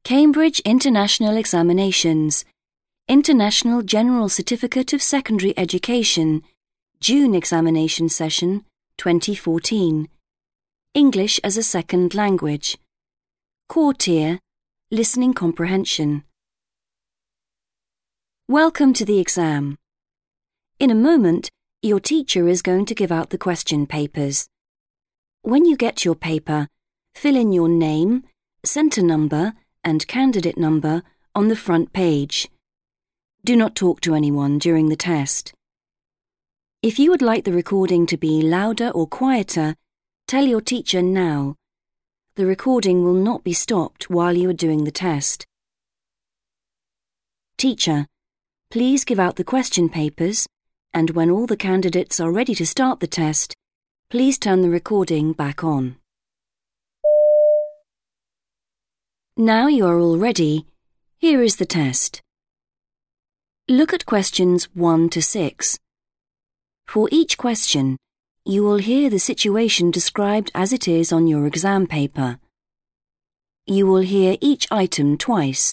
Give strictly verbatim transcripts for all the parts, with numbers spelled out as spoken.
Cambridge International Examinations, International General Certificate of Secondary Education, June Examination Session, twenty fourteen. English as a Second Language. Core Tier, Listening Comprehension. Welcome to the exam. In a moment, your teacher is going to give out the question papers. When you get your paper, fill in your name, centre number and candidate number on the front page. Do not talk to anyone during the test. If you would like the recording to be louder or quieter, tell your teacher now. The recording will not be stopped while you are doing the test. Teacher, please give out the question papers, and when all the candidates are ready to start the test, please turn the recording back on. Now you are all ready, here is the test. Look at questions one to six. For each question, you will hear the situation described as it is on your exam paper. You will hear each item twice.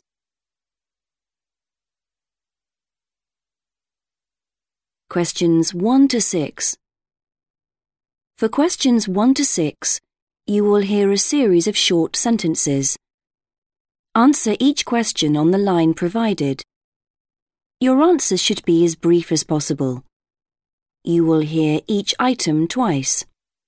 Questions one to six. For questions one to six, you will hear a series of short sentences. Answer each question on the line provided. Your answers should be as brief as possible. You will hear each item twice.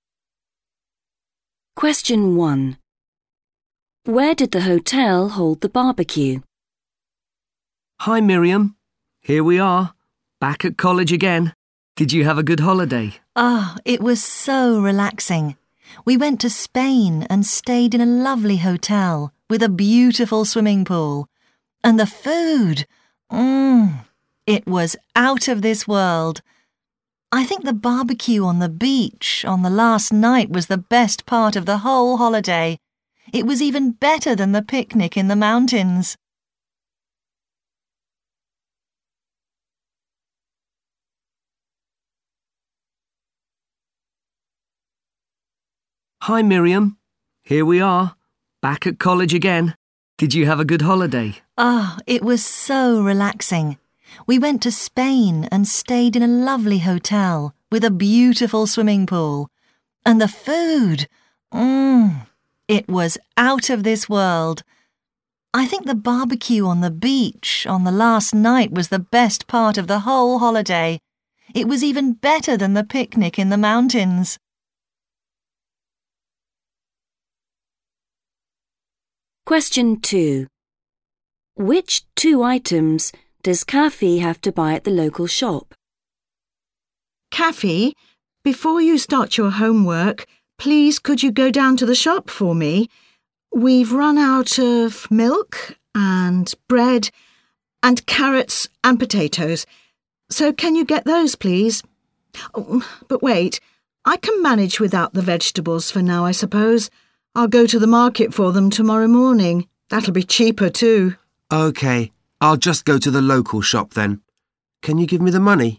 Question one. Where did the hotel hold the barbecue? Hi Miriam, here we are, back at college again. Did you have a good holiday? Ah, oh, it was so relaxing. We went to Spain and stayed in a lovely hotel with a beautiful swimming pool. And the food, mmm, it was out of this world. I think the barbecue on the beach on the last night was the best part of the whole holiday. It was even better than the picnic in the mountains. Hi Miriam, here we are, back at college again. Did you have a good holiday? Ah, oh, it was so relaxing. We went to Spain and stayed in a lovely hotel with a beautiful swimming pool. And the food, mmm, it was out of this world. I think the barbecue on the beach on the last night was the best part of the whole holiday. It was even better than the picnic in the mountains. Question two. Which two items does Kathy have to buy at the local shop? Kathy, before you start your homework, please could you go down to the shop for me? We've run out of milk and bread and carrots and potatoes. So can you get those, please? Oh, but wait, I can manage without the vegetables for now, I suppose. I'll go to the market for them tomorrow morning. That'll be cheaper too. OK, I'll just go to the local shop then. Can you give me the money?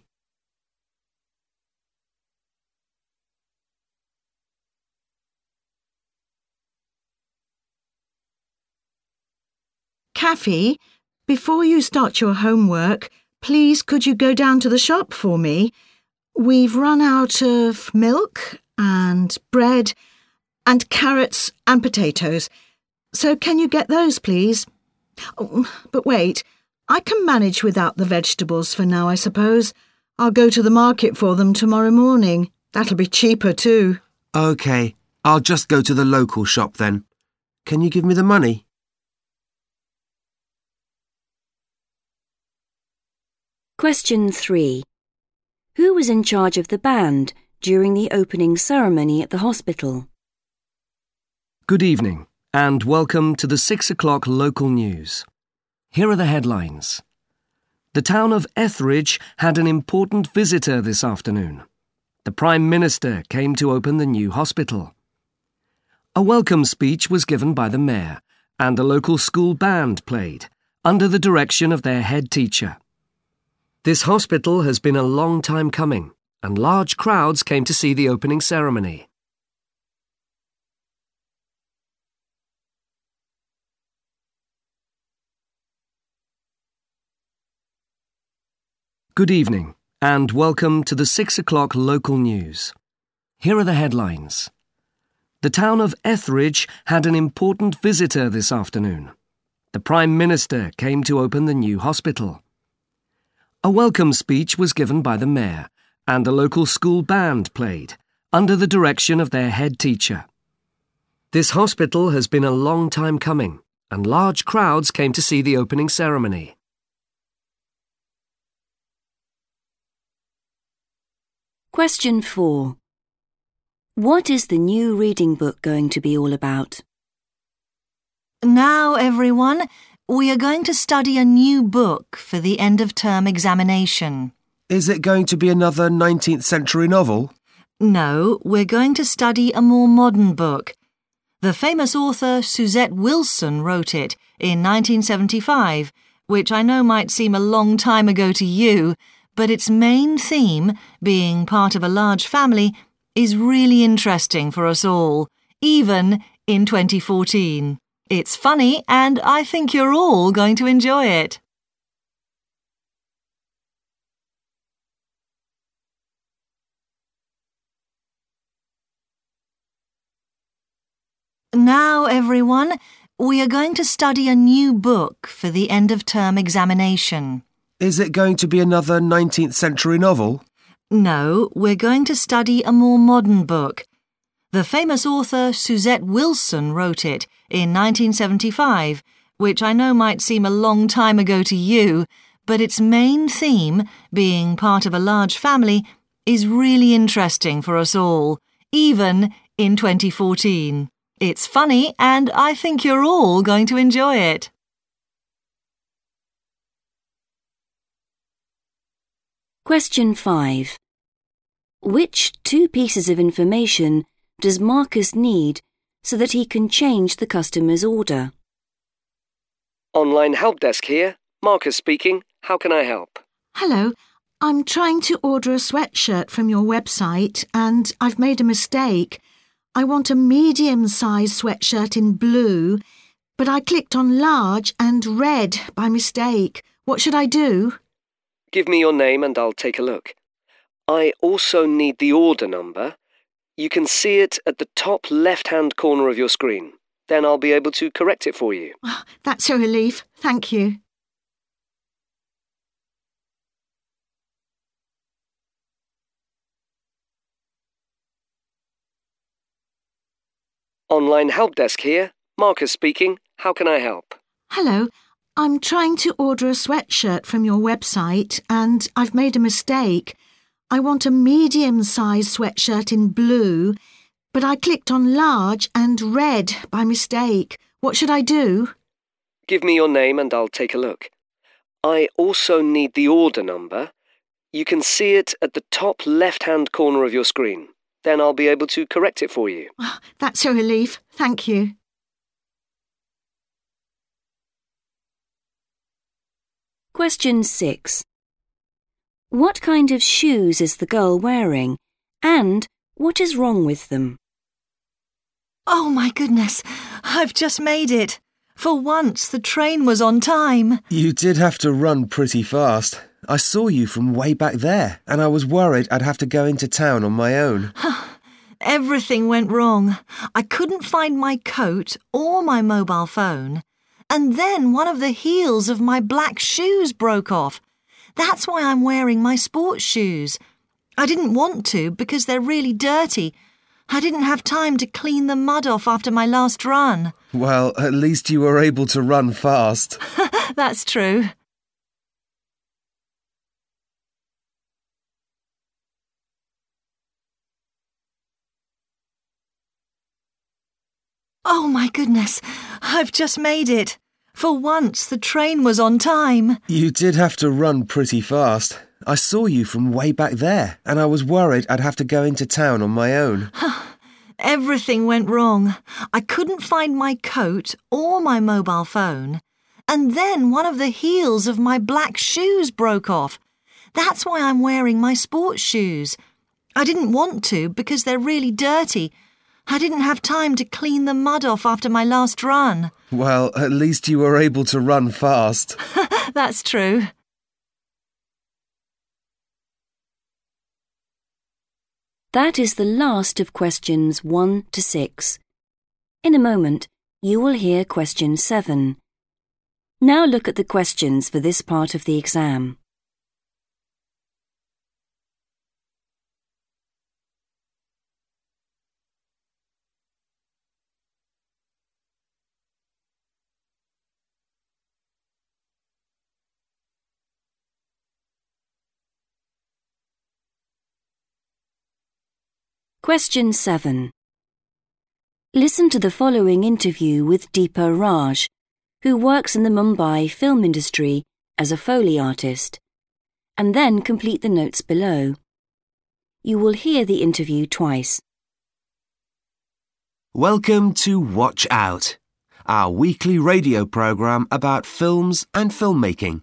Kathy, before you start your homework, please could you go down to the shop for me? We've run out of milk and bread and carrots and potatoes. So can you get those, please? Oh, but wait, I can manage without the vegetables for now, I suppose. I'll go to the market for them tomorrow morning. That'll be cheaper too. OK, I'll just go to the local shop then. Can you give me the money? Question three. Who was in charge of the band during the opening ceremony at the hospital? Good evening, and welcome to the six o'clock local news. Here are the headlines. The town of Etheridge had an important visitor this afternoon. The Prime Minister came to open the new hospital. A welcome speech was given by the Mayor, and a local school band played, under the direction of their head teacher. This hospital has been a long time coming, and large crowds came to see the opening ceremony. Good evening, and welcome to the six o'clock local news. Here are the headlines. The town of Etheridge had an important visitor this afternoon. The Prime Minister came to open the new hospital. A welcome speech was given by the Mayor, and the local school band played, under the direction of their head teacher. This hospital has been a long time coming, and large crowds came to see the opening ceremony. Question four. What is the new reading book going to be all about? Now, everyone, we are going to study a new book for the end-of-term examination. Is it going to be another nineteenth century novel? No, we're going to study a more modern book. The famous author Suzette Wilson wrote it in nineteen seventy-five, which I know might seem a long time ago to you, but its main theme, being part of a large family, is really interesting for us all, even in twenty fourteen. It's funny, and I think you're all going to enjoy it. Now, everyone, we are going to study a new book for the end-of-term examination. Is it going to be another nineteenth century novel? No, we're going to study a more modern book. The famous author Suzette Wilson wrote it in nineteen seventy-five, which I know might seem a long time ago to you, but its main theme, being part of a large family, is really interesting for us all, even in twenty fourteen. It's funny, and I think you're all going to enjoy it. Question five. Which two pieces of information does Marcus need so that he can change the customer's order? Online help desk here. Marcus speaking. How can I help? Hello, I'm trying to order a sweatshirt from your website and I've made a mistake. I want a medium-sized sweatshirt in blue, but I clicked on large and red by mistake. What should I do? Give me your name and I'll take a look. I also need the order number. You can see it at the top left-hand corner of your screen. Then I'll be able to correct it for you. Oh, that's a relief. Thank you. Online help desk here. Marcus speaking. How can I help? Hello, I'm trying to order a sweatshirt from your website and I've made a mistake. I want a medium-sized sweatshirt in blue, but I clicked on large and red by mistake. What should I do? Give me your name and I'll take a look. I also need the order number. You can see it at the top left-hand corner of your screen. Then I'll be able to correct it for you. Oh, that's a relief. Thank you. Question six. What kind of shoes is the girl wearing, and what is wrong with them? Oh my goodness, I've just made it. For once, the train was on time. You did have to run pretty fast. I saw you from way back there, and I was worried I'd have to go into town on my own. Everything went wrong. I couldn't find my coat or my mobile phone. And then one of the heels of my black shoes broke off. That's why I'm wearing my sports shoes. I didn't want to because they're really dirty. I didn't have time to clean the mud off after my last run. Well, at least you were able to run fast. That's true. Oh my goodness, I've just made it. For once, the train was on time. You did have to run pretty fast. I saw you from way back there, and I was worried I'd have to go into town on my own. Everything went wrong. I couldn't find my coat or my mobile phone. And then one of the heels of my black shoes broke off. That's why I'm wearing my sports shoes. I didn't want to because they're really dirty. I didn't have time to clean the mud off after my last run. Well, at least you were able to run fast. That's true. That is the last of questions one to six. In a moment, you will hear question seven. Now look at the questions for this part of the exam. Question seven. Listen to the following interview with Deepa Raj, who works in the Mumbai film industry as a Foley artist, and then complete the notes below. You will hear the interview twice. Welcome to Watch Out, our weekly radio programme about films and filmmaking.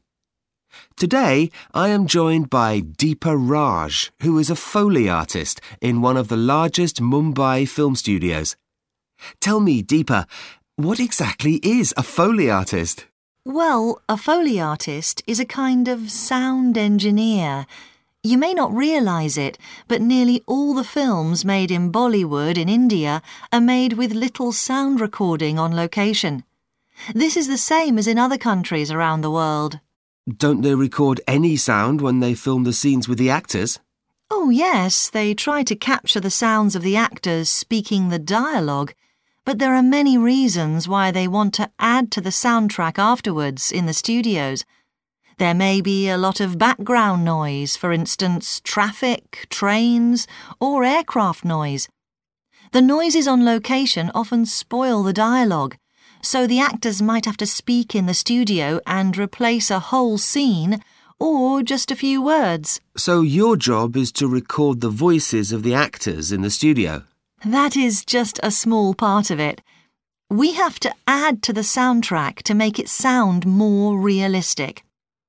Today, I am joined by Deepa Raj, who is a Foley artist in one of the largest Mumbai film studios. Tell me, Deepa, what exactly is a Foley artist? Well, a Foley artist is a kind of sound engineer. You may not realise it, but nearly all the films made in Bollywood in India are made with little sound recording on location. This is the same as in other countries around the world. Don't they record any sound when they film the scenes with the actors? Oh yes, they try to capture the sounds of the actors speaking the dialogue, but there are many reasons why they want to add to the soundtrack afterwards in the studios. There may be a lot of background noise, for instance, traffic, trains, or aircraft noise. The noises on location often spoil the dialogue, so the actors might have to speak in the studio and replace a whole scene or just a few words. So your job is to record the voices of the actors in the studio? That is just a small part of it. We have to add to the soundtrack to make it sound more realistic.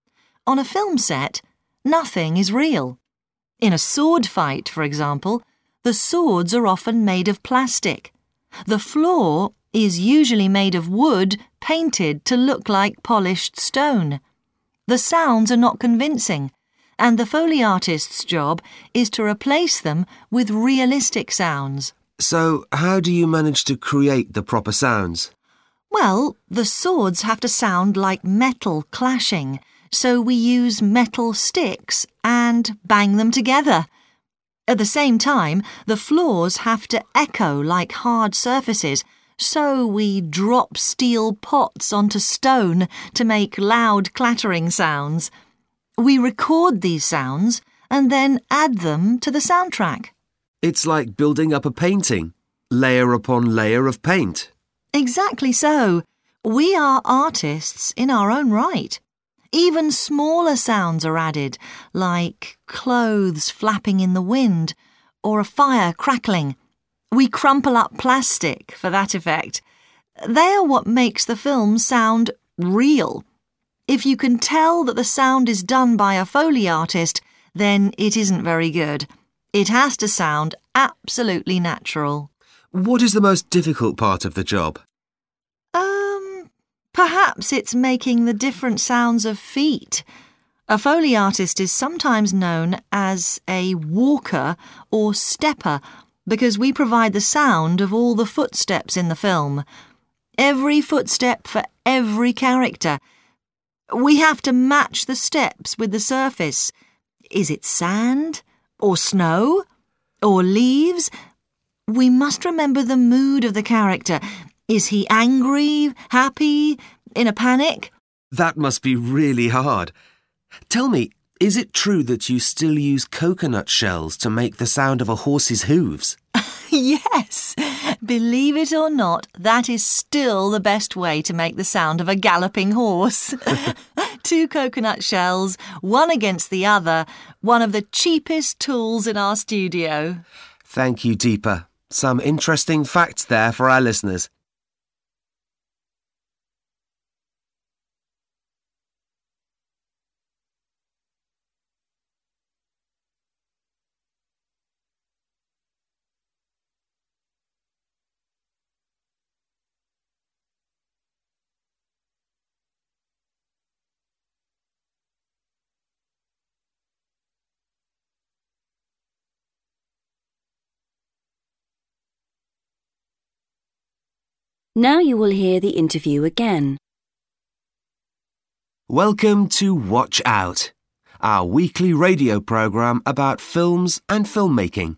On a film set, nothing is real. In a sword fight, for example, the swords are often made of plastic. The floor is usually made of wood painted to look like polished stone. The sounds are not convincing, and the Foley artist's job is to replace them with realistic sounds. So, how do you manage to create the proper sounds? Well, the swords have to sound like metal clashing, so we use metal sticks and bang them together. At the same time, the floors have to echo like hard surfaces, so we drop steel pots onto stone to make loud clattering sounds. We record these sounds and then add them to the soundtrack. It's like building up a painting, layer upon layer of paint. Exactly so. We are artists in our own right. Even smaller sounds are added, like clothes flapping in the wind or a fire crackling. We crumple up plastic for that effect. They are what makes the film sound real. If you can tell that the sound is done by a Foley artist, then it isn't very good. It has to sound absolutely natural. What is the most difficult part of the job? Um, perhaps it's making the different sounds of feet. A Foley artist is sometimes known as a walker or stepper because we provide the sound of all the footsteps in the film. Every footstep for every character. We have to match the steps with the surface. Is it sand? Or snow? Or leaves? We must remember the mood of the character. Is he angry, happy, in a panic? That must be really hard. Tell me, is it true that you still use coconut shells to make the sound of a horse's hooves? Yes, believe it or not, that is still the best way to make the sound of a galloping horse. Two coconut shells, one against the other, one of the cheapest tools in our studio. Thank you, Deepa. Some interesting facts there for our listeners. Now you will hear the interview again. Welcome to Watch Out, our weekly radio program about films and filmmaking.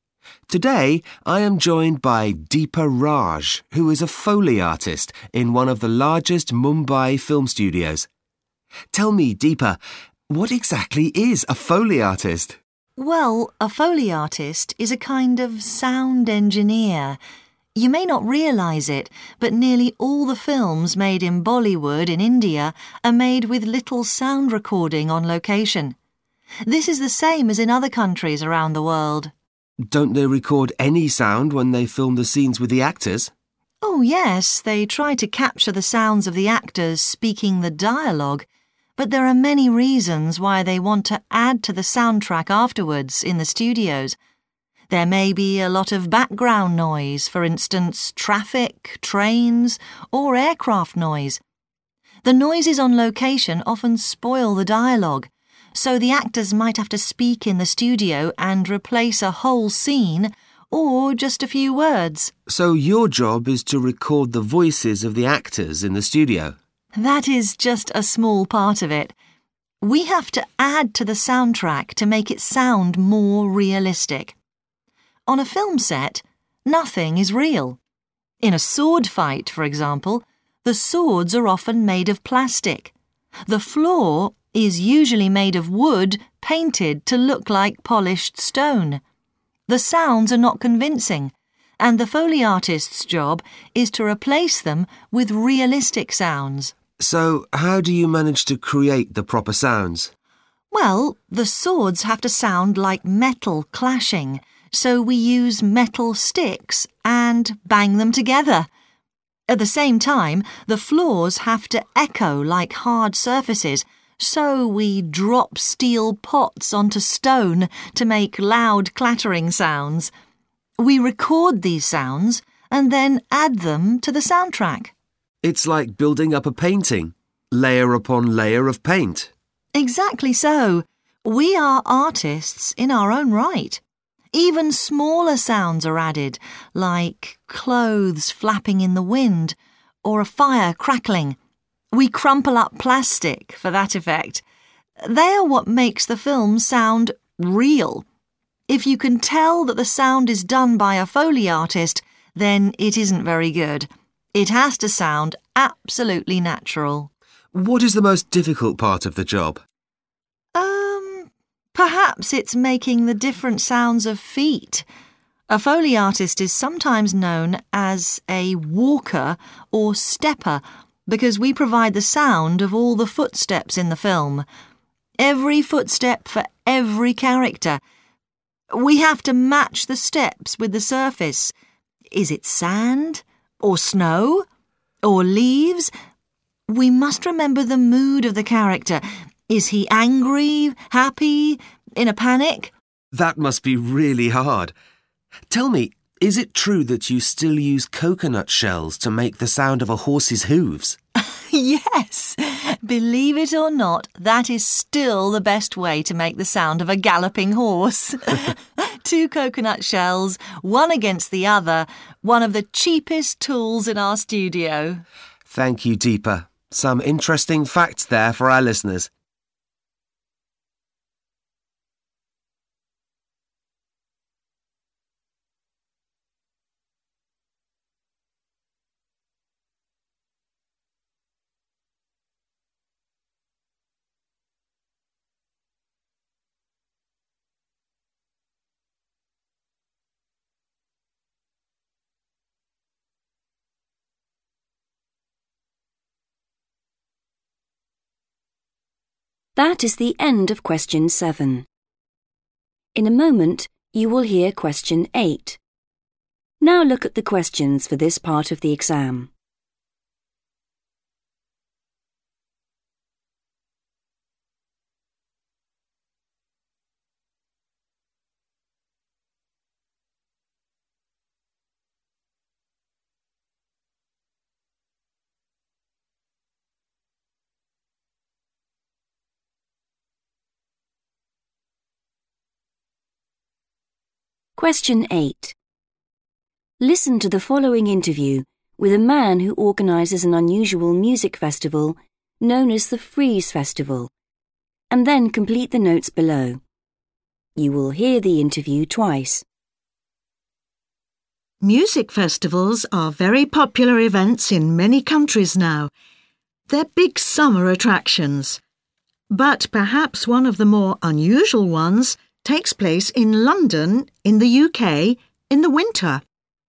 Today, I am joined by Deepa Raj, who is a Foley artist in one of the largest Mumbai film studios. Tell me, Deepa, what exactly is a Foley artist? Well, a Foley artist is a kind of sound engineer. You may not realise it, but nearly all the films made in Bollywood in India are made with little sound recording on location. This is the same as in other countries around the world. Don't they record any sound when they film the scenes with the actors? Oh yes, they try to capture the sounds of the actors speaking the dialogue, but there are many reasons why they want to add to the soundtrack afterwards in the studios. There may be a lot of background noise, for instance, traffic, trains, or aircraft noise. The noises on location often spoil the dialogue, so the actors might have to speak in the studio and replace a whole scene or just a few words. So your job is to record the voices of the actors in the studio? That is just a small part of it. We have to add to the soundtrack to make it sound more realistic. On a film set, nothing is real. In a sword fight, for example, the swords are often made of plastic. The floor is usually made of wood painted to look like polished stone. The sounds are not convincing, and the Foley artist's job is to replace them with realistic sounds. So, how do you manage to create the proper sounds? Well, the swords have to sound like metal clashing, so we use metal sticks and bang them together. At the same time, the floors have to echo like hard surfaces, so we drop steel pots onto stone to make loud clattering sounds. We record these sounds and then add them to the soundtrack. It's like building up a painting, layer upon layer of paint. Exactly so. We are artists in our own right. Even smaller sounds are added, like clothes flapping in the wind or a fire crackling. We crumple up plastic for that effect. They are what makes the film sound real. If you can tell that the sound is done by a Foley artist, then it isn't very good. It has to sound absolutely natural. What is the most difficult part of the job? Um, perhaps it's making the different sounds of feet. A Foley artist is sometimes known as a walker or stepper because we provide the sound of all the footsteps in the film. Every footstep for every character. We have to match the steps with the surface. Is it sand? Or snow? Or leaves? We must remember the mood of the character. Is he angry, happy, in a panic? That must be really hard. Tell me, is it true that you still use coconut shells to make the sound of a horse's hooves? Yes. Believe it or not, that is still the best way to make the sound of a galloping horse. Two coconut shells, one against the other, one of the cheapest tools in our studio. Thank you, Deepa. Some interesting facts there for our listeners. That is the end of question seven. In a moment, you will hear question eight. Now look at the questions for this part of the exam. Question eight. Listen to the following interview, with a man who organises an unusual music festival known as the Frieze Festival, and then complete the notes below. You will hear the interview twice. Music festivals are very popular events in many countries now. They're big summer attractions. But perhaps one of the more unusual ones takes place in London, in the U K, in the winter.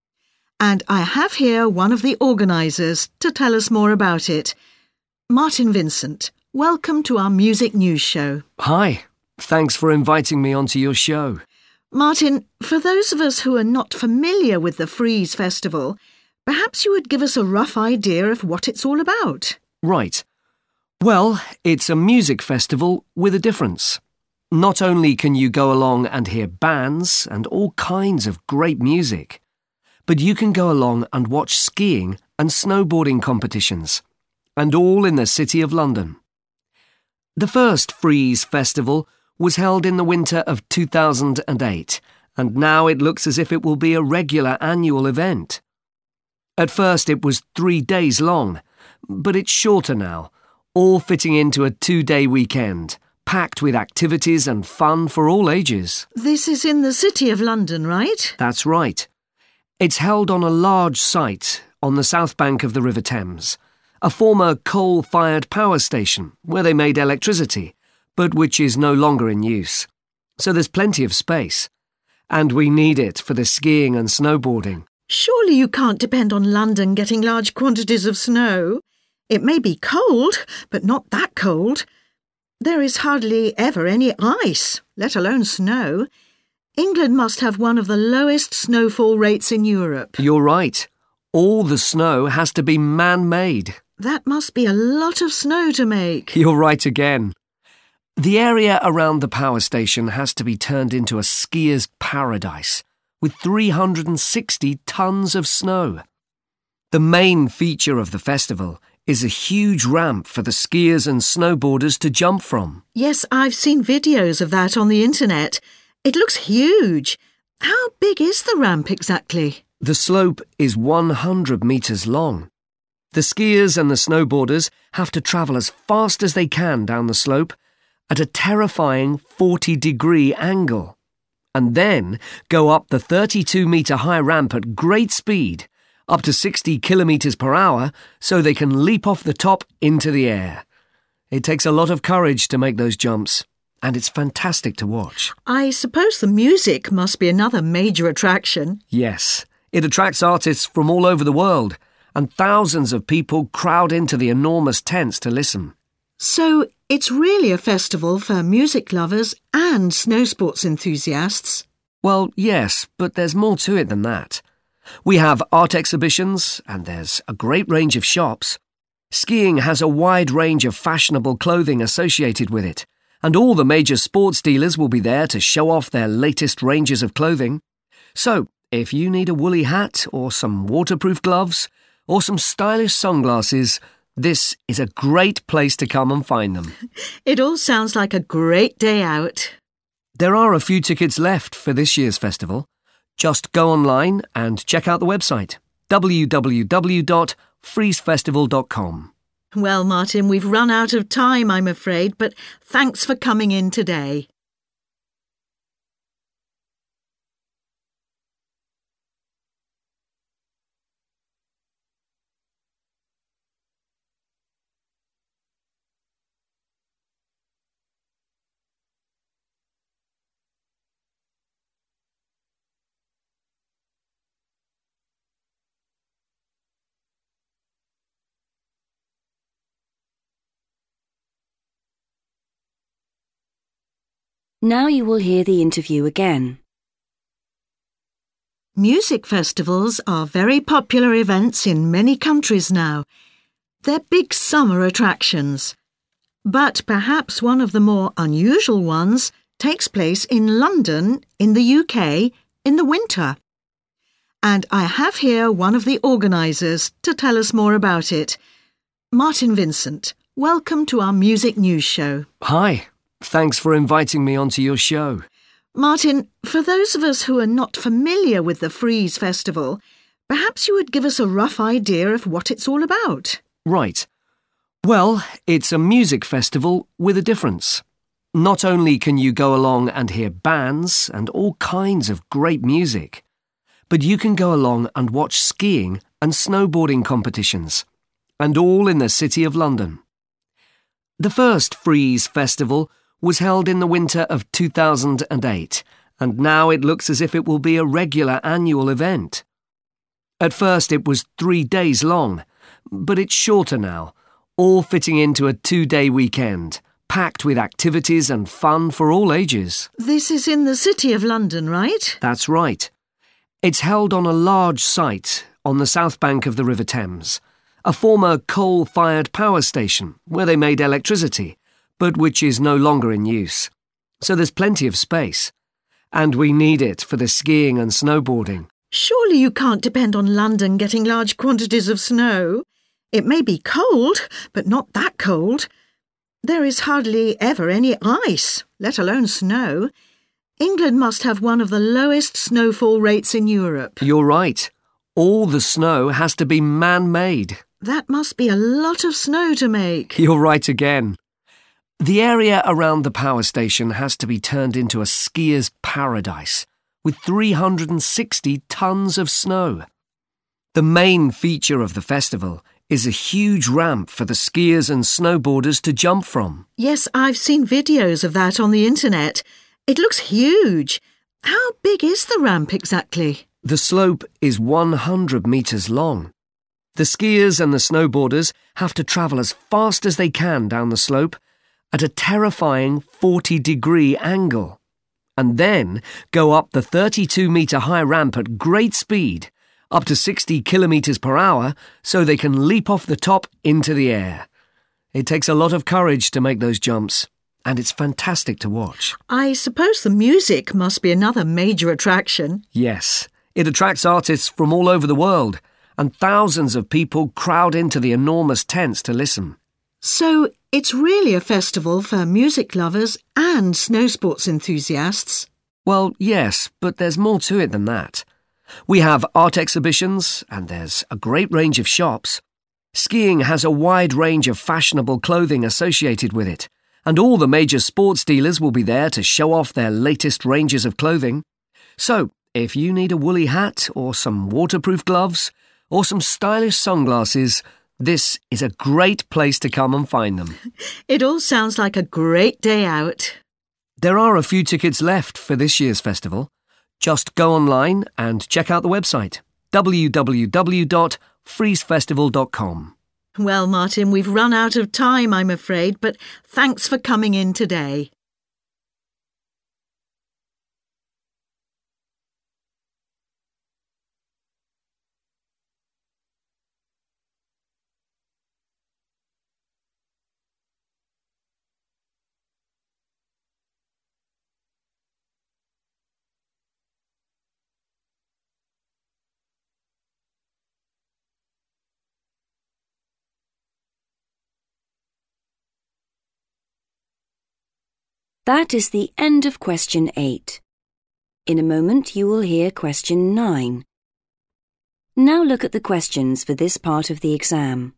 And I have here one of the organisers to tell us more about it. Martin Vincent, welcome to our music news show. Hi, thanks for inviting me onto your show. Martin, for those of us who are not familiar with the Frieze Festival, perhaps you would give us a rough idea of what it's all about. Right. Well, it's a music festival with a difference. Not only can you go along and hear bands and all kinds of great music, but you can go along and watch skiing and snowboarding competitions, and all in the City of London. The first Frieze Festival was held in the winter of two thousand eight, and now it looks as if it will be a regular annual event. At first it was three days long, but it's shorter now, all fitting into a two-day weekend, packed with activities and fun for all ages. This is in the City of London, right? That's right. It's held on a large site on the south bank of the River Thames, a former coal-fired power station where they made electricity, but which is no longer in use. So there's plenty of space. And we need it for the skiing and snowboarding. Surely you can't depend on London getting large quantities of snow. It may be cold, but not that cold. There is hardly ever any ice, let alone snow. England must have one of the lowest snowfall rates in Europe. You're right. All the snow has to be man-made. That must be a lot of snow to make. You're right again. The area around the power station has to be turned into a skier's paradise, with three hundred sixty tons of snow. The main feature of the festival is a huge ramp for the skiers and snowboarders to jump from. Yes, I've seen videos of that on the internet. It looks huge. How big is the ramp exactly? The slope is one hundred metres long. The skiers and the snowboarders have to travel as fast as they can down the slope at a terrifying forty degree angle, and then go up the thirty-two metre high ramp at great speed, up to sixty kilometres per hour, so they can leap off the top into the air. It takes a lot of courage to make those jumps, and it's fantastic to watch. I suppose the music must be another major attraction. Yes, it attracts artists from all over the world, and thousands of people crowd into the enormous tents to listen. So it's really a festival for music lovers and snow sports enthusiasts. Well, yes, but there's more to it than that. We have art exhibitions, and there's a great range of shops. Skiing has a wide range of fashionable clothing associated with it, and all the major sports dealers will be there to show off their latest ranges of clothing. So, if you need a woolly hat, or some waterproof gloves, or some stylish sunglasses, this is a great place to come and find them. It all sounds like a great day out. There are a few tickets left for this year's festival. Just go online and check out the website, w w w dot frieze festival dot com. Well, Martin, we've run out of time, I'm afraid, but thanks for coming in today. Now you will hear the interview again. Music festivals are very popular events in many countries now. They're big summer attractions. But perhaps one of the more unusual ones takes place in London, in the U K, in the winter. And I have here one of the organisers to tell us more about it. Martin Vincent, welcome to our music news show. Hi. Thanks for inviting me onto your show. Martin, for those of us who are not familiar with the Frieze Festival, Perhaps you would give us a rough idea of what it's all about. Right. Well, it's a music festival with a difference. Not only can you go along and hear bands and all kinds of great music, but you can go along and watch skiing and snowboarding competitions, and all in the City of London. The first Frieze Festival was held in the winter of two thousand eight, and now it looks as if it will be a regular annual event. At first it was three days long, but it's shorter now, all fitting into a two-day weekend, packed with activities and fun for all ages. This is in the City of London, right? That's right. It's held on a large site on the south bank of the River Thames, a former coal-fired power station where they made electricity, but which is no longer in use. So there's plenty of space. And we need it for the skiing and snowboarding. Surely you can't depend on London getting large quantities of snow. It may be cold, but not that cold. There is hardly ever any ice, let alone snow. England must have one of the lowest snowfall rates in Europe. You're right. All the snow has to be man-made. That must be a lot of snow to make. You're right again. The area around the power station has to be turned into a skier's paradise, with three hundred sixty tons of snow. The main feature of the festival is a huge ramp for the skiers and snowboarders to jump from. Yes, I've seen videos of that on the internet. It looks huge. How big is the ramp exactly? The slope is one hundred metres long. The skiers and the snowboarders have to travel as fast as they can down the slope at a terrifying forty-degree angle, and then go up the thirty-two metre high ramp at great speed, up to sixty kilometres per hour, so they can leap off the top into the air. It takes a lot of courage to make those jumps, and it's fantastic to watch. I suppose the music must be another major attraction. Yes, it attracts artists from all over the world, and thousands of people crowd into the enormous tents to listen. So it's really a festival for music lovers and snow sports enthusiasts. Well, yes, but there's more to it than that. We have art exhibitions, and there's a great range of shops. Skiing has a wide range of fashionable clothing associated with it, and all the major sports dealers will be there to show off their latest ranges of clothing. So, if you need a woolly hat or some waterproof gloves or some stylish sunglasses, this is a great place to come and find them. It all sounds like a great day out. There are a few tickets left for this year's festival. Just go online and check out the website, w w w dot frieze festival dot com. Well, Martin, we've run out of time, I'm afraid, but thanks for coming in today. That is the end of question eight. In a moment you will hear question nine. Now look at the questions for this part of the exam.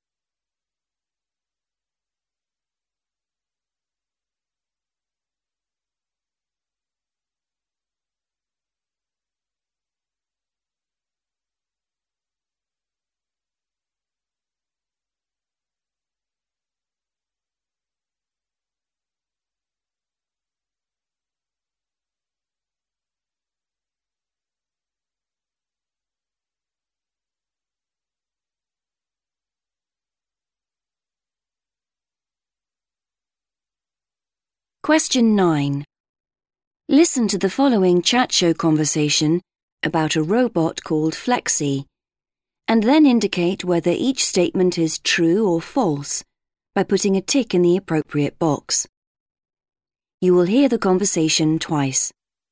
Question nine. Listen to the following chat show conversation about a robot called Flexi, and then indicate whether each statement is true or false by putting a tick in the appropriate box. You will hear the conversation twice.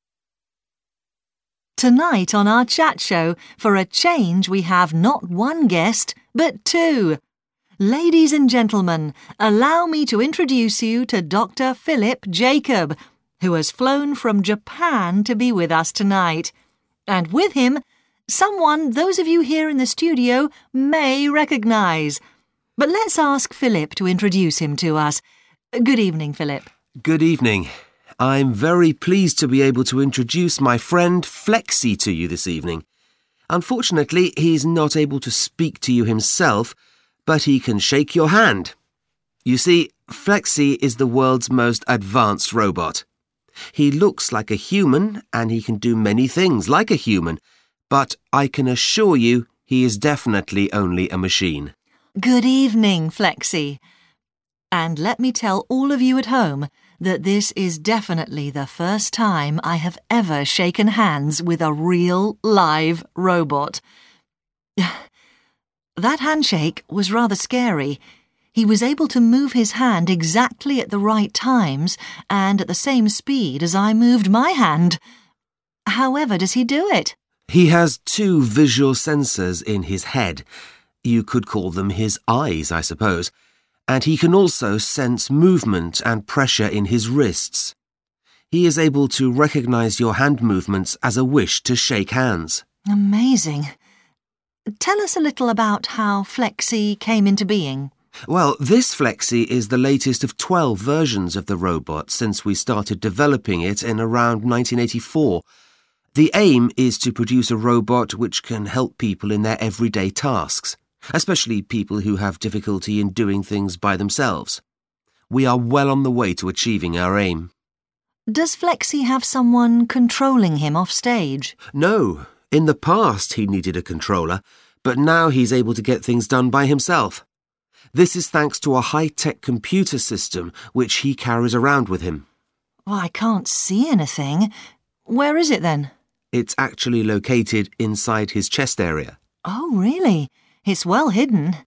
Tonight on our chat show, for a change, we have not one guest, but two. Ladies and gentlemen, allow me to introduce you to Doctor Philip Jacob, who has flown from Japan to be with us tonight. And with him, someone those of you here in the studio may recognise. But let's ask Philip to introduce him to us. Good evening, Philip. Good evening. I'm very pleased to be able to introduce my friend Flexi to you this evening. Unfortunately, he's not able to speak to you himself, but he can shake your hand. You see, Flexi is the world's most advanced robot. He looks like a human and he can do many things like a human, but I can assure you he is definitely only a machine. Good evening, Flexi. And let me tell all of you at home that this is definitely the first time I have ever shaken hands with a real, live robot. That handshake was rather scary. He was able to move his hand exactly at the right times and at the same speed as I moved my hand. However does he do it? He has two visual sensors in his head. You could call them his eyes, I suppose. And he can also sense movement and pressure in his wrists. He is able to recognize your hand movements as a wish to shake hands. Amazing. Tell us a little about how Flexi came into being. Well, this Flexi is the latest of twelve versions of the robot since we started developing it in around nineteen eighty-four. The aim is to produce a robot which can help people in their everyday tasks, especially people who have difficulty in doing things by themselves. We are well on the way to achieving our aim. Does Flexi have someone controlling him off stage? No. In the past he needed a controller, but now he's able to get things done by himself. This is thanks to a high-tech computer system which he carries around with him. Well, I can't see anything. Where is it then? It's actually located inside his chest area. Oh, really? It's well hidden.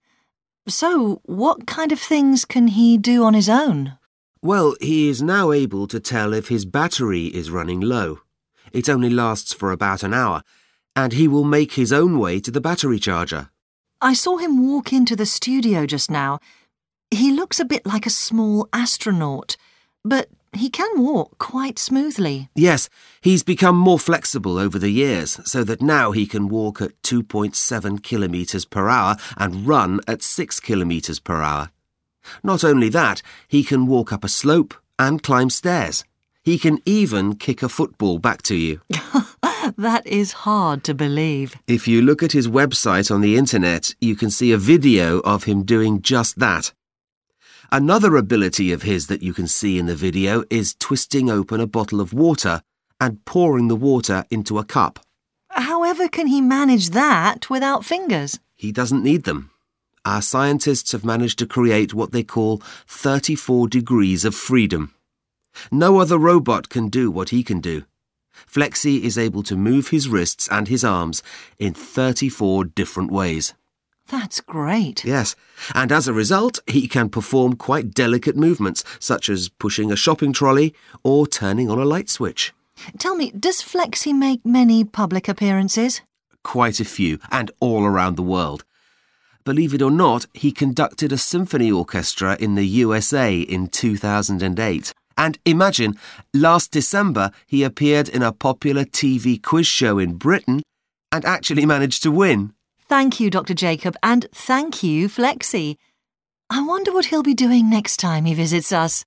So, what kind of things can he do on his own? Well, he is now able to tell if his battery is running low. It only lasts for about an hour, and he will make his own way to the battery charger. I saw him walk into the studio just now. He looks a bit like a small astronaut, but he can walk quite smoothly. Yes, he's become more flexible over the years, so that now he can walk at two point seven kilometres per hour and run at six kilometres per hour. Not only that, he can walk up a slope and climb stairs. He can even kick a football back to you. That is hard to believe. If you look at his website on the internet, you can see a video of him doing just that. Another ability of his that you can see in the video is twisting open a bottle of water and pouring the water into a cup. However can he manage that without fingers? He doesn't need them. Our scientists have managed to create what they call thirty-four degrees of freedom. No other robot can do what he can do. Flexi is able to move his wrists and his arms in thirty-four different ways. That's great. Yes, and as a result, he can perform quite delicate movements, such as pushing a shopping trolley or turning on a light switch. Tell me, does Flexi make many public appearances? Quite a few, and all around the world. Believe it or not, he conducted a symphony orchestra in the U S A in two thousand eight. And imagine, last December he appeared in a popular T V quiz show in Britain and actually managed to win. Thank you, Doctor Jacob, and thank you, Flexi. I wonder what he'll be doing next time he visits us.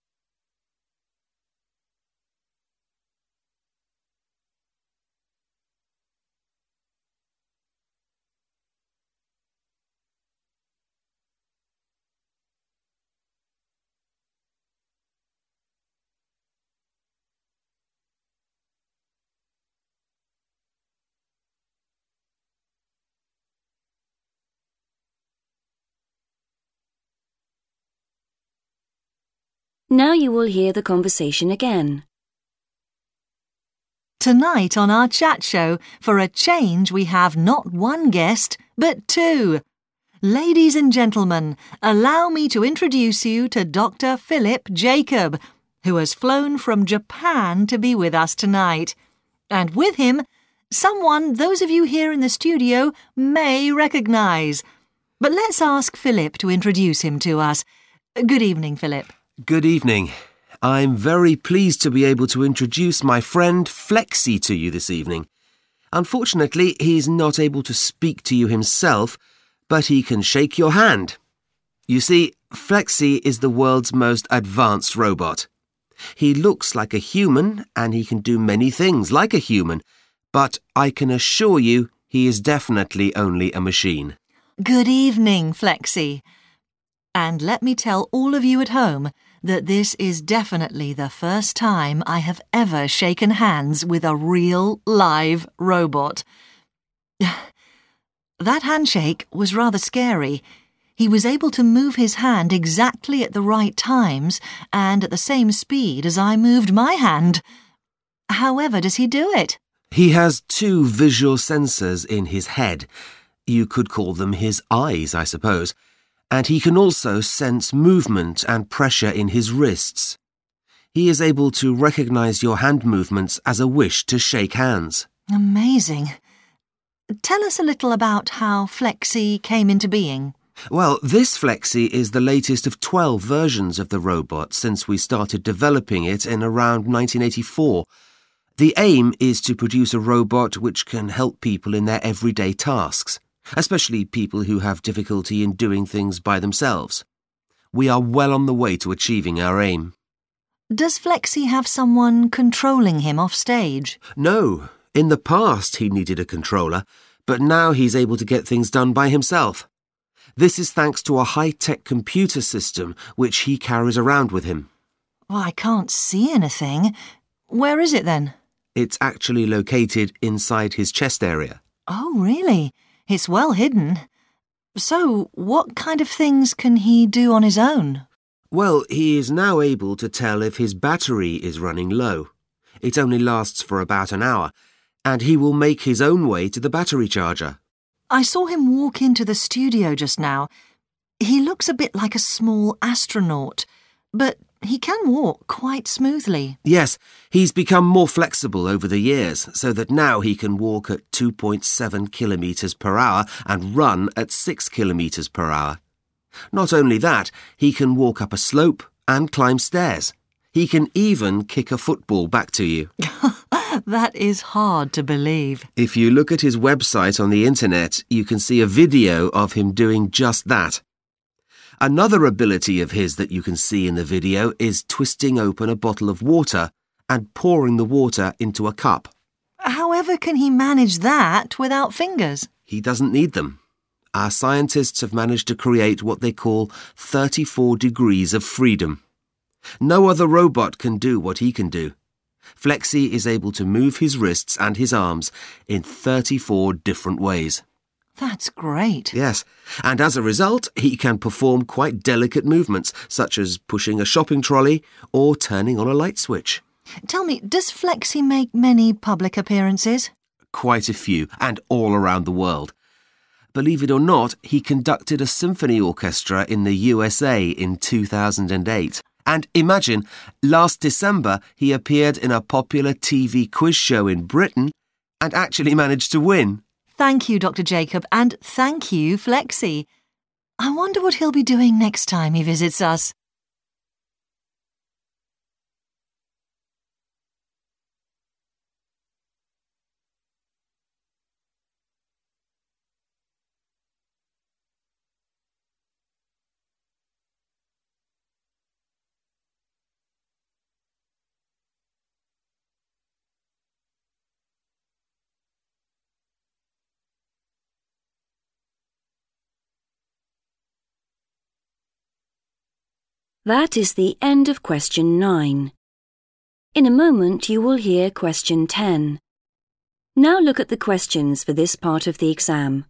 Now you will hear the conversation again. Tonight on our chat show, for a change we have not one guest, but two. Ladies and gentlemen, allow me to introduce you to Doctor Philip Jacob, who has flown from Japan to be with us tonight. And with him, someone those of you here in the studio may recognise. But let's ask Philip to introduce him to us. Good evening, Philip. Good evening. I'm very pleased to be able to introduce my friend Flexi to you this evening. Unfortunately, he's not able to speak to you himself, but he can shake your hand. You see, Flexi is the world's most advanced robot. He looks like a human and he can do many things like a human, but I can assure you he is definitely only a machine. Good evening, Flexi. And let me tell all of you at home that this is definitely the first time I have ever shaken hands with a real, live robot. That handshake was rather scary. He was able to move his hand exactly at the right times and at the same speed as I moved my hand. However does he do it? He has two visual sensors in his head. You could call them his eyes, I suppose. And he can also sense movement and pressure in his wrists. He is able to recognize your hand movements as a wish to shake hands. Amazing. Tell us a little about how Flexi came into being. Well, this Flexi is the latest of twelve versions of the robot since we started developing it in around nineteen eighty-four. The aim is to produce a robot which can help people in their everyday tasks, especially people who have difficulty in doing things by themselves. We are well on the way to achieving our aim. Does Flexi have someone controlling him off stage? No. In the past he needed a controller, but now he's able to get things done by himself. This is thanks to a high-tech computer system which he carries around with him. Well, I can't see anything. Where is it then? It's actually located inside his chest area. Oh, really? It's well hidden. So, what kind of things can he do on his own? Well, he is now able to tell if his battery is running low. It only lasts for about an hour, and he will make his own way to the battery charger. I saw him walk into the studio just now. He looks a bit like a small astronaut, but he can walk quite smoothly. Yes, he's become more flexible over the years, so that now he can walk at two point seven kilometres per hour and run at six kilometres per hour. Not only that, he can walk up a slope and climb stairs. He can even kick a football back to you. That is hard to believe. If you look at his website on the internet, you can see a video of him doing just that. Another ability of his that you can see in the video is twisting open a bottle of water and pouring the water into a cup. However can he manage that without fingers? He doesn't need them. Our scientists have managed to create what they call thirty-four degrees of freedom. No other robot can do what he can do. Flexi is able to move his wrists and his arms in thirty-four different ways. That's great. Yes, and as a result, he can perform quite delicate movements, such as pushing a shopping trolley or turning on a light switch. Tell me, does Flexi make many public appearances? Quite a few, and all around the world. Believe it or not, he conducted a symphony orchestra in the U S A in two thousand eight. And imagine, last December he appeared in a popular T V quiz show in Britain and actually managed to win. Thank you, Doctor Jacob, and thank you, Flexi. I wonder what he'll be doing next time he visits us. That is the end of question nine. In a moment you will hear question ten. Now look at the questions for this part of the exam.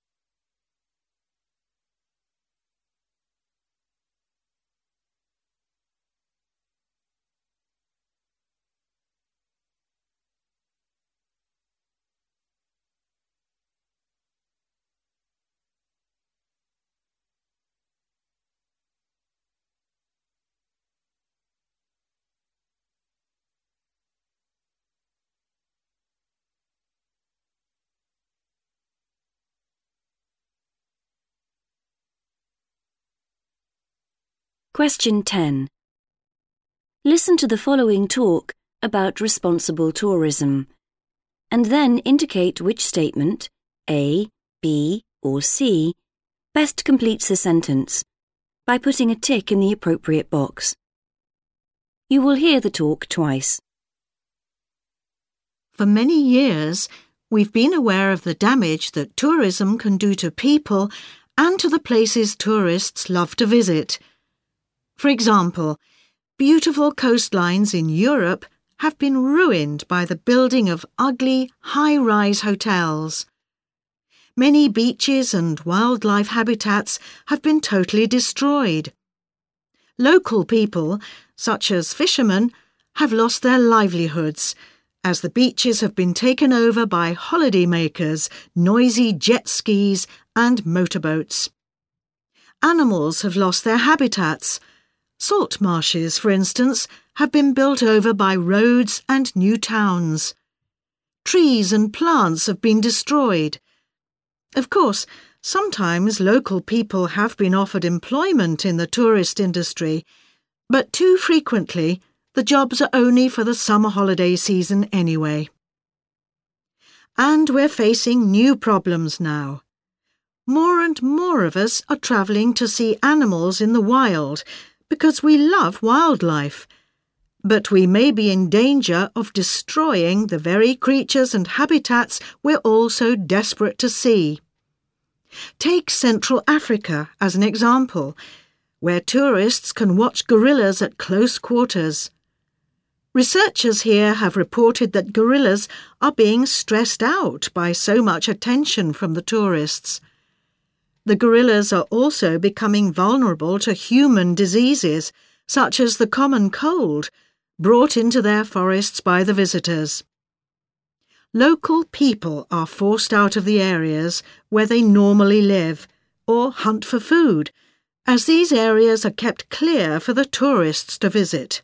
Question ten. Listen to the following talk about responsible tourism and then indicate which statement, A, B, or C, best completes the sentence by putting a tick in the appropriate box. You will hear the talk twice. For many years, we've been aware of the damage that tourism can do to people and to the places tourists love to visit. For example, beautiful coastlines in Europe have been ruined by the building of ugly, high-rise hotels. Many beaches and wildlife habitats have been totally destroyed. Local people, such as fishermen, have lost their livelihoods as the beaches have been taken over by holidaymakers, noisy jet skis and motorboats. Animals have lost their habitats. Salt marshes, for instance, have been built over by roads and new towns. Trees and plants have been destroyed. Of course, sometimes local people have been offered employment in the tourist industry, but too frequently the jobs are only for the summer holiday season anyway. And we're facing new problems now. More and more of us are travelling to see animals in the wild because we love wildlife. But we may be in danger of destroying the very creatures and habitats we're all so desperate to see. Take Central Africa as an example, where tourists can watch gorillas at close quarters. Researchers here have reported that gorillas are being stressed out by so much attention from the tourists. The gorillas are also becoming vulnerable to human diseases, such as the common cold, brought into their forests by the visitors. Local people are forced out of the areas where they normally live or hunt for food, as these areas are kept clear for the tourists to visit.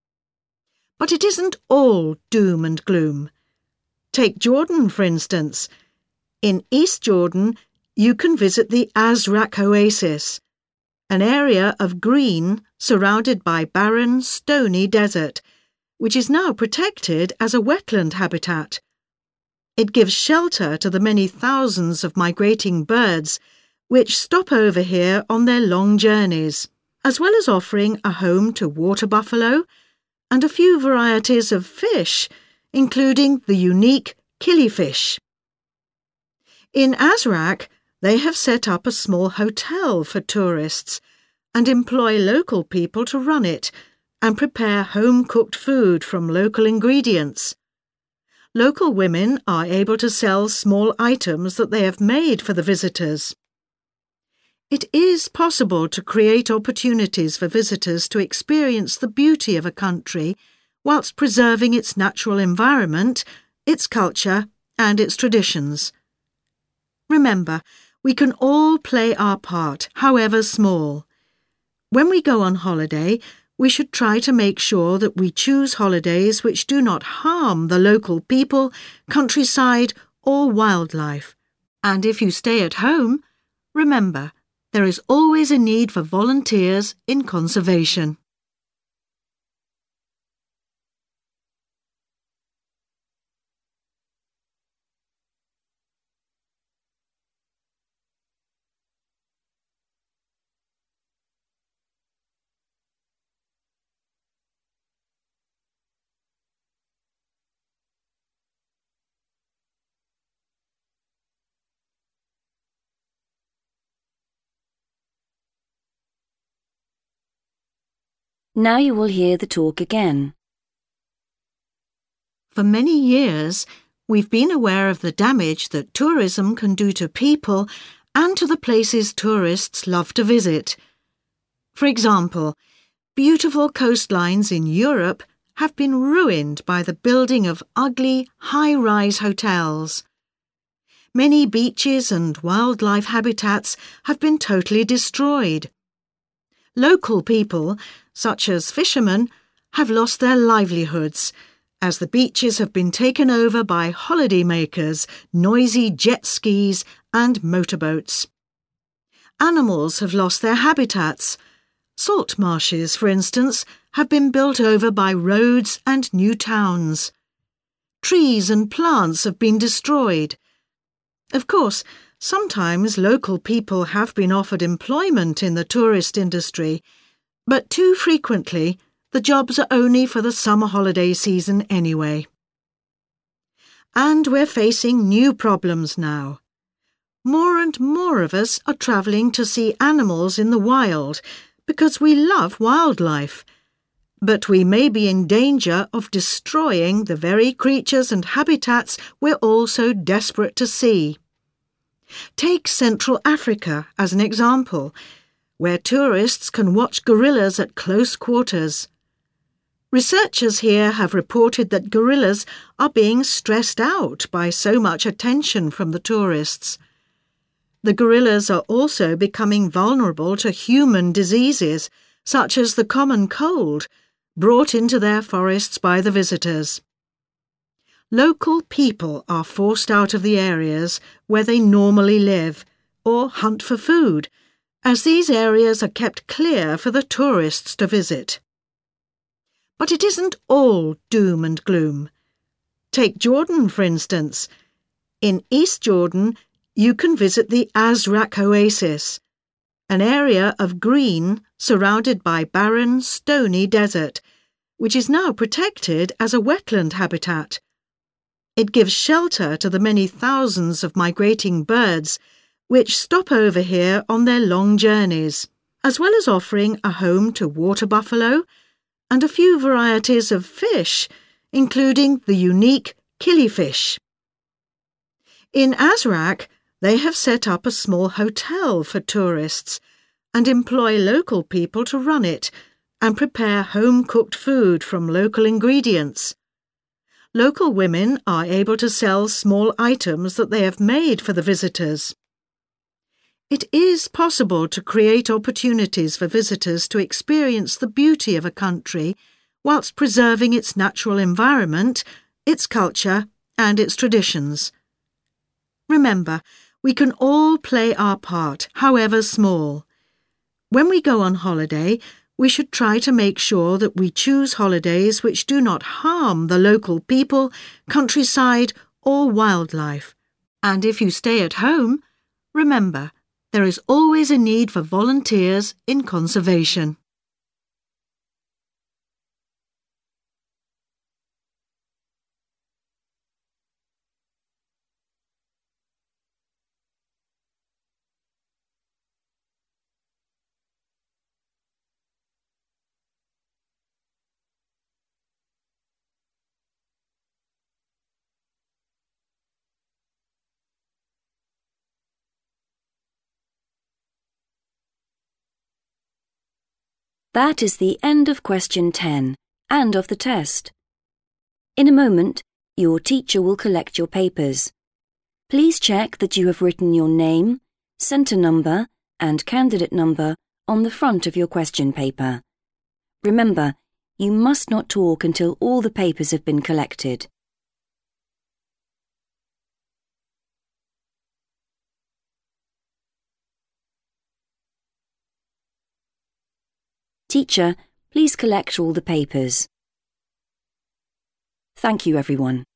But it isn't all doom and gloom. Take Jordan, for instance. In East Jordan, you can visit the Azraq Oasis, an area of green surrounded by barren, stony desert, which is now protected as a wetland habitat. It gives shelter to the many thousands of migrating birds which stop over here on their long journeys, as well as offering a home to water buffalo and a few varieties of fish, including the unique killifish. In Azraq, they have set up a small hotel for tourists and employ local people to run it and prepare home-cooked food from local ingredients. Local women are able to sell small items that they have made for the visitors. It is possible to create opportunities for visitors to experience the beauty of a country whilst preserving its natural environment, its culture, and its traditions. Remember, we can all play our part, however small. When we go on holiday, we should try to make sure that we choose holidays which do not harm the local people, countryside, or wildlife. And if you stay at home, remember, there is always a need for volunteers in conservation. Now you will hear the talk again. For many years, we've been aware of the damage that tourism can do to people and to the places tourists love to visit. For example, beautiful coastlines in Europe have been ruined by the building of ugly, high-rise hotels. Many beaches and wildlife habitats have been totally destroyed. Local people, such as fishermen, have lost their livelihoods as the beaches have been taken over by holidaymakers, noisy jet skis and motorboats. Animals have lost their habitats. Salt marshes, for instance, have been built over by roads and new towns. trees and plants have been destroyed. Of course, sometimes local people have been offered employment in the tourist industry, but too frequently the jobs are only for the summer holiday season anyway. And we're facing new problems now. More and more of us are travelling to see animals in the wild because we love wildlife. But we may be in danger of destroying the very creatures and habitats we're all so desperate to see. Take Central Africa as an example, where tourists can watch gorillas at close quarters. Researchers here have reported that gorillas are being stressed out by so much attention from the tourists. The gorillas are also becoming vulnerable to human diseases, such as the common cold, brought into their forests by the visitors. Local people are forced out of the areas where they normally live or hunt for food, as these areas are kept clear for the tourists to visit. But it isn't all doom and gloom. Take Jordan, for instance. In East Jordan, you can visit the Azraq Oasis, an area of green surrounded by barren, stony desert, which is now protected as a wetland habitat. It gives shelter to the many thousands of migrating birds which stop over here on their long journeys, as well as offering a home to water buffalo and a few varieties of fish, including the unique killifish. In Azraq, they have set up a small hotel for tourists and employ local people to run it and prepare home-cooked food from local ingredients. Local women are able to sell small items that they have made for the visitors. It is possible to create opportunities for visitors to experience the beauty of a country whilst preserving its natural environment, its culture, and its traditions. Remember, we can all play our part, however small. When we go on holiday, we should try to make sure that we choose holidays which do not harm the local people, countryside, or wildlife. And if you stay at home, remember, there is always a need for volunteers in conservation. That is the end of question ten and of the test. In a moment, your teacher will collect your papers. Please check that you have written your name, centre number and candidate number on the front of your question paper. Remember, you must not talk until all the papers have been collected. Teacher, please collect all the papers. Thank you, everyone.